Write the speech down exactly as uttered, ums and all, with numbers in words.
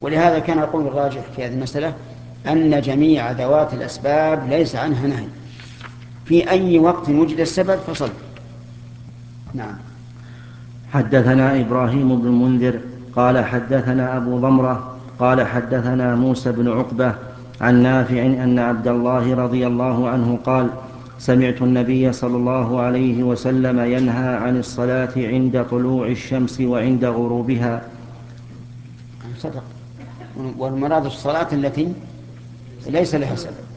ولهذا كان يقول الراجح في هذه المسألة أن جميع ذوات الأسباب ليس عنها نهي، في أي وقت وجد السبب فصل. نعم. حدثنا إبراهيم بن المنذر قال حدثنا أبو ضمرة قال حدثنا موسى بن عقبة عن نافع أن عبد الله رضي الله عنه قال سمعت النبي صلى الله عليه وسلم ينهى عن الصلاة عند طلوع الشمس وعند غروبها. صدق. والمراد الصلاة التي ليس لها سبب.